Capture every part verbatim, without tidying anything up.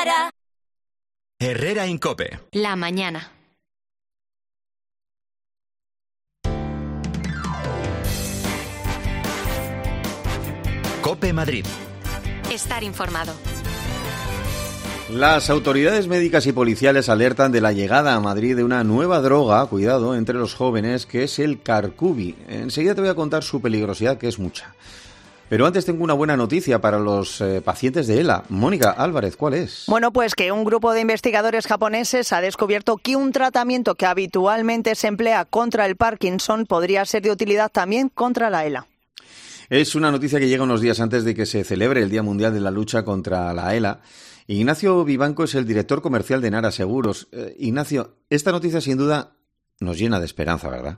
para. Herrera en COPE. La mañana. COPE Madrid. Estar informado. Las autoridades médicas y policiales alertan de la llegada a Madrid de una nueva droga, cuidado, entre los jóvenes, que es el Carcubi. Enseguida te voy a contar su peligrosidad, que es mucha. Pero antes tengo una buena noticia para los eh, pacientes de ELA. Mónica Álvarez, ¿cuál es? Bueno, pues que un grupo de investigadores japoneses ha descubierto que un tratamiento que habitualmente se emplea contra el Parkinson podría ser de utilidad también contra la ELA. Es una noticia que llega unos días antes de que se celebre el Día Mundial de la Lucha contra la ELA. Ignacio Vivanco es el director comercial de Nara Seguros. Eh, Ignacio, esta noticia sin duda nos llena de esperanza, ¿verdad?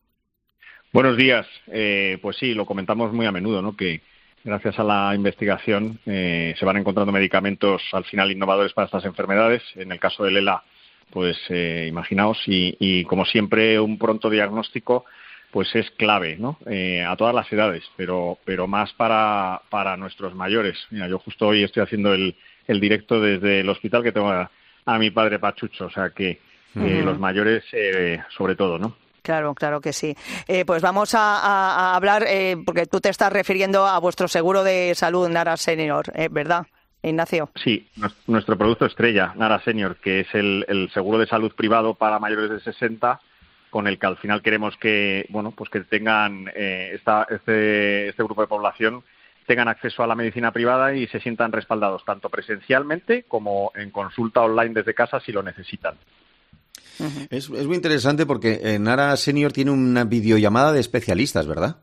Buenos días. Eh, pues sí, lo comentamos muy a menudo, ¿no? Que gracias a la investigación eh, se van encontrando medicamentos al final innovadores para estas enfermedades. En el caso del ELA, pues eh, imaginaos, y, y como siempre un pronto diagnóstico pues es clave, ¿no? Eh, a todas las edades, pero pero más para para nuestros mayores. Mira, yo justo hoy estoy haciendo el, el directo desde el hospital que tengo a, a mi padre Pachucho, o sea que eh, uh-huh. los mayores eh, sobre todo, ¿no? Claro, claro que sí. Eh, pues vamos a, a, a hablar, eh, porque tú te estás refiriendo a vuestro seguro de salud Nara Senior, eh, ¿verdad, Ignacio? Sí, nuestro producto estrella, Nara Senior, que es el, el seguro de salud privado para mayores de sesenta, con el que al final queremos que, bueno, pues que tengan eh, esta, este, este grupo de población tengan acceso a la medicina privada y se sientan respaldados tanto presencialmente como en consulta online desde casa si lo necesitan. Uh-huh. Es, es muy interesante porque eh, Nara Senior tiene una videollamada de especialistas, ¿verdad?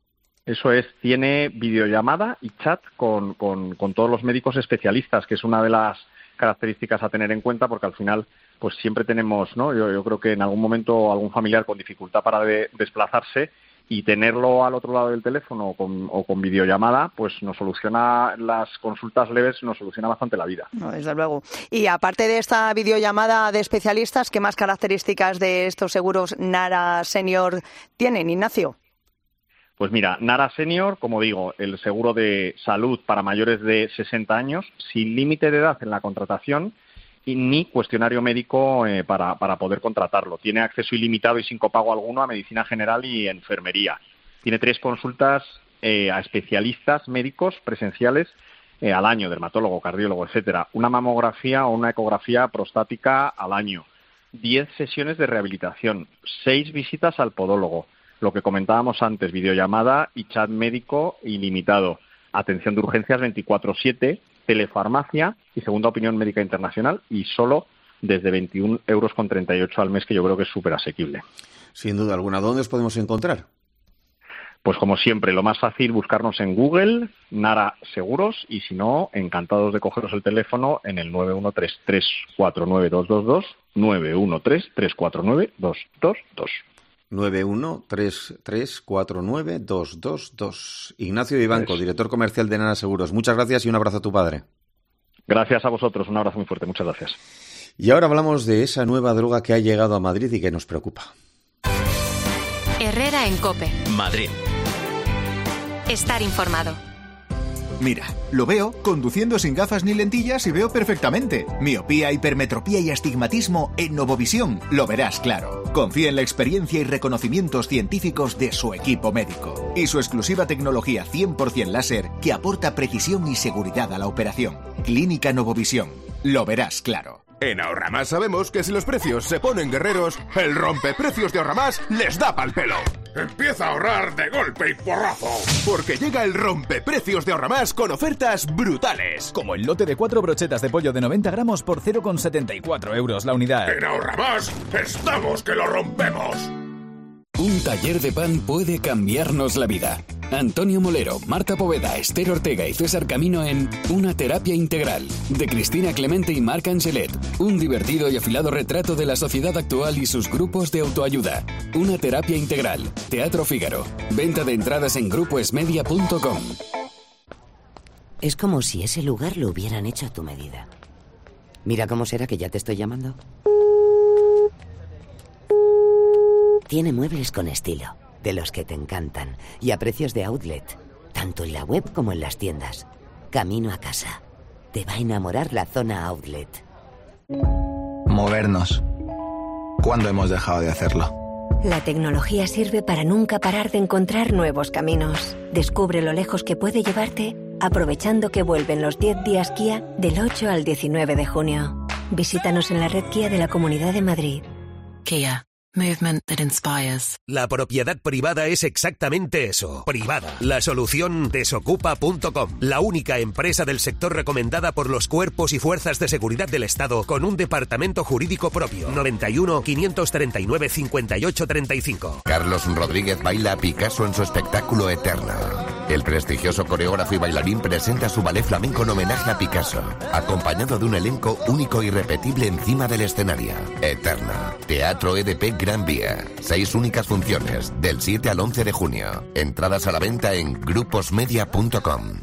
Eso es, tiene videollamada y chat con, con, con todos los médicos especialistas, que es una de las características a tener en cuenta porque al final pues siempre tenemos, ¿no? Yo, yo creo que en algún momento algún familiar con dificultad para de, desplazarse y tenerlo al otro lado del teléfono o con, o con videollamada, pues nos soluciona las consultas leves, nos soluciona bastante la vida. No, desde luego. Y aparte de esta videollamada de especialistas, ¿qué más características de estos seguros Nara Senior tienen, Ignacio? Pues mira, Nara Senior, como digo, el seguro de salud para mayores de sesenta años, sin límite de edad en la contratación y ni cuestionario médico eh, para, para poder contratarlo. Tiene acceso ilimitado y sin copago alguno a medicina general y enfermería. Tiene tres consultas eh, a especialistas médicos presenciales eh, al año, dermatólogo, cardiólogo, etcétera. Una mamografía o una ecografía prostática al año. Diez sesiones de rehabilitación. Seis visitas al podólogo. Lo que comentábamos antes, videollamada y chat médico ilimitado. Atención de urgencias veinticuatro siete, telefarmacia y segunda opinión médica internacional y solo desde veintiún euros con treinta y ocho al mes, que yo creo que es súper asequible. Sin duda alguna. ¿Dónde os podemos encontrar? Pues como siempre, lo más fácil, buscarnos en Google, Nara Seguros, y si no, encantados de cogeros el teléfono en el nueve uno tres, tres cuatro nueve, dos dos dos, nueve uno tres, tres cuatro nueve, dos dos dos. nueve uno tres tres cuatro nueve dos dos dos. Ignacio Vivanco, director comercial de Nara Seguros. Muchas gracias y un abrazo a tu padre. Gracias a vosotros, un abrazo muy fuerte, muchas gracias. Y ahora hablamos de esa nueva droga que ha llegado a Madrid y que nos preocupa. Herrera en COPE. Madrid. Estar informado. Mira, lo veo conduciendo sin gafas ni lentillas y veo perfectamente. Miopía, hipermetropía y astigmatismo en Novovisión. Lo verás claro. Confía en la experiencia y reconocimientos científicos de su equipo médico. Y su exclusiva tecnología cien por ciento láser que aporta precisión y seguridad a la operación. Clínica Novovisión. Lo verás claro. En Ahorramás sabemos que si los precios se ponen guerreros, el rompeprecios de Ahorramás les da pa'l pelo. Empieza a ahorrar de golpe y porrazo. Porque llega el rompeprecios de Ahorramás con ofertas brutales. Como el lote de cuatro brochetas de pollo de noventa gramos por cero coma setenta y cuatro euros la unidad. En Ahorramás estamos que lo rompemos. Un taller de pan puede cambiarnos la vida. Antonio Molero, Marta Poveda, Esther Ortega y César Camino en Una terapia integral, de Cristina Clemente y Marc Angelet. Un divertido y afilado retrato de la sociedad actual y sus grupos de autoayuda. Una terapia integral. Teatro Fígaro. Venta de entradas en grupo esmedia punto com. Es como si ese lugar lo hubieran hecho a tu medida. Mira cómo será que ya te estoy llamando. Tiene muebles con estilo, de los que te encantan, y a precios de outlet, tanto en la web como en las tiendas. Camino a casa. Te va a enamorar la zona outlet. Movernos. ¿Cuándo hemos dejado de hacerlo? La tecnología sirve para nunca parar de encontrar nuevos caminos. Descubre lo lejos que puede llevarte aprovechando que vuelven los diez días Kia del ocho al diecinueve de junio. Visítanos en la red Kia de la Comunidad de Madrid. Kia. Movement that inspires. La propiedad privada es exactamente eso, privada. La solución desocupa punto com, la única empresa del sector recomendada por los cuerpos y fuerzas de seguridad del Estado con un departamento jurídico propio. noventa y uno, quinientos treinta y nueve, cincuenta y ocho, treinta y cinco. Carlos Rodríguez baila a Picasso en su espectáculo Eterna. El prestigioso coreógrafo y bailarín presenta su ballet flamenco en homenaje a Picasso, acompañado de un elenco único e irrepetible encima del escenario. Eterna. Teatro E D P Gran Vía. Seis únicas funciones, del siete al once de junio. Entradas a la venta en gruposmedia punto com.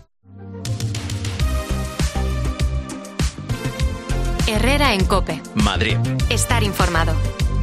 Herrera en COPE. Madrid. Estar informado.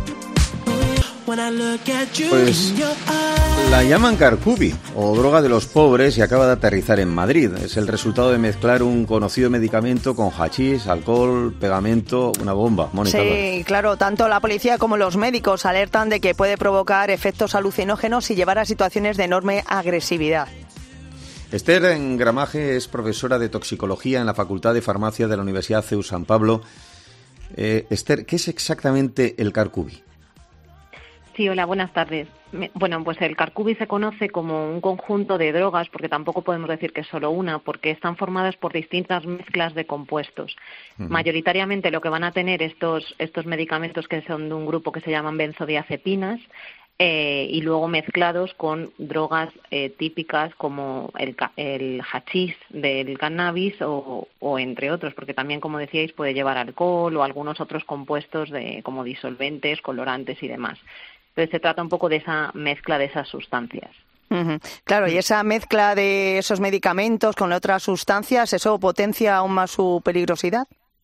Pues la llaman Carcubi, o droga de los pobres, y acaba de aterrizar en Madrid. Es el resultado de mezclar un conocido medicamento con hachís, alcohol, pegamento, una bomba. Mónica. Sí, claro, tanto la policía como los médicos alertan de que puede provocar efectos alucinógenos y llevar a situaciones de enorme agresividad. Esther Gramaje es profesora de toxicología en la Facultad de Farmacia de la Universidad C E U San Pablo. Eh, Esther, ¿qué es exactamente el Carcubi? Sí, hola, buenas tardes. Bueno, pues el Carcubi se conoce como un conjunto de drogas, porque tampoco podemos decir que es solo una, porque están formadas por distintas mezclas de compuestos. Uh-huh. Mayoritariamente lo que van a tener estos, estos medicamentos, que son de un grupo que se llaman benzodiazepinas, eh, y luego mezclados con drogas eh, típicas como el, el hachís del cannabis o, o entre otros, porque también, como decíais, puede llevar alcohol o algunos otros compuestos de, como disolventes, colorantes y demás. Entonces se trata un poco de esa mezcla de esas sustancias. Uh-huh. Claro, y esa mezcla de esos medicamentos con otras sustancias, ¿eso potencia aún más su peligrosidad?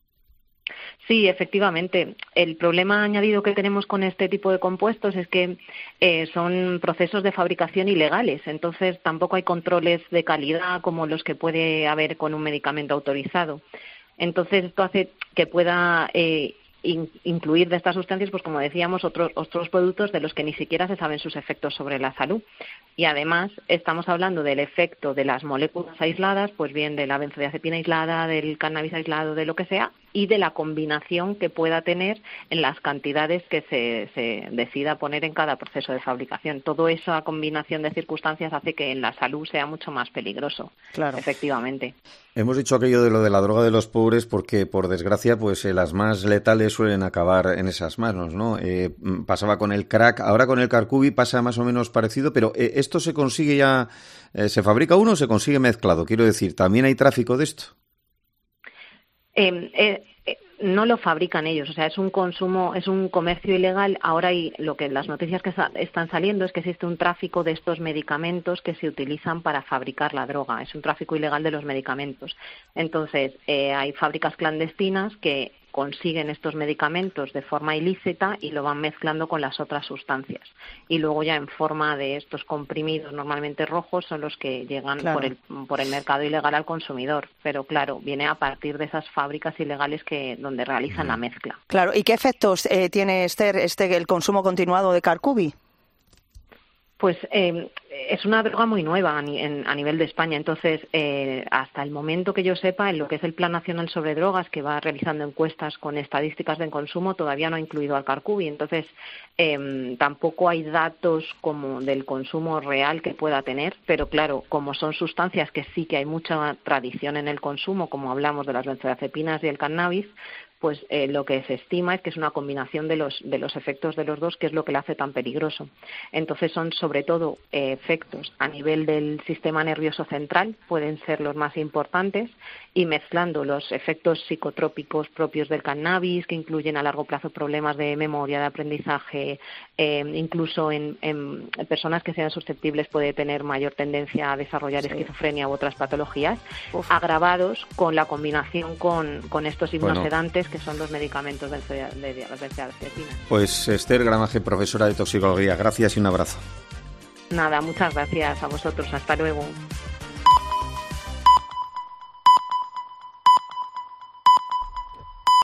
Sí, efectivamente. El problema añadido que tenemos con este tipo de compuestos es que eh, son procesos de fabricación ilegales, entonces tampoco hay controles de calidad como los que puede haber con un medicamento autorizado. Entonces esto hace que pueda eh, in, incluir de estas sustancias, pues como decíamos, otros, otros productos de los que ni siquiera se saben sus efectos sobre la salud. Y además estamos hablando del efecto de las moléculas aisladas, pues bien de la benzodiazepina aislada, del cannabis aislado, de lo que sea, y de la combinación que pueda tener en las cantidades que se, se decida poner en cada proceso de fabricación. Todo esa combinación de circunstancias hace que en la salud sea mucho más peligroso. Claro. Efectivamente. Hemos dicho aquello de lo de la droga de los pobres porque, por desgracia, pues eh, las más letales suelen acabar en esas manos, ¿no? Eh, pasaba con el crack, ahora con el Carcubi pasa más o menos parecido, pero eh, ¿esto se consigue ya, eh, se fabrica uno o se consigue mezclado? Quiero decir, ¿también hay tráfico de esto? Eh, eh, eh, no lo fabrican ellos, o sea, es un consumo, es un comercio ilegal. Ahora hay, lo que las noticias que sa- están saliendo es que existe un tráfico de estos medicamentos que se utilizan para fabricar la droga. Es un tráfico ilegal de los medicamentos. Entonces, eh, hay fábricas clandestinas que consiguen estos medicamentos de forma ilícita y lo van mezclando con las otras sustancias. Y luego ya en forma de estos comprimidos normalmente rojos son los que llegan claro. por el por el mercado ilegal al consumidor. Pero claro, viene a partir de esas fábricas ilegales que donde realizan mm. la mezcla. Claro, ¿y qué efectos eh, tiene Esther, este el consumo continuado de Carcubi? Pues eh, es una droga muy nueva a, ni, en, a nivel de España. Entonces, eh, hasta el momento que yo sepa, en lo que es el Plan Nacional sobre Drogas, que va realizando encuestas con estadísticas de consumo, todavía no ha incluido al Carcubi. Entonces, eh, tampoco hay datos como del consumo real que pueda tener. Pero claro, como son sustancias que sí que hay mucha tradición en el consumo, como hablamos de las benzodiazepinas y el cannabis, pues eh, lo que se estima es que es una combinación de los de los efectos de los dos, que es lo que le hace tan peligroso. Entonces son sobre todo eh, efectos a nivel del sistema nervioso central, pueden ser los más importantes, y mezclando los efectos psicotrópicos propios del cannabis, que incluyen a largo plazo problemas de memoria, de aprendizaje, eh, incluso en, en personas que sean susceptibles puede tener mayor tendencia a desarrollar sí. esquizofrenia u otras patologías, Uf. agravados con la combinación con, con estos hipnosedantes, bueno. que son los medicamentos de las benzodiazepinas. Pues Esther Gramaje, profesora de toxicología, gracias y un abrazo. Nada, muchas gracias a vosotros. Hasta luego.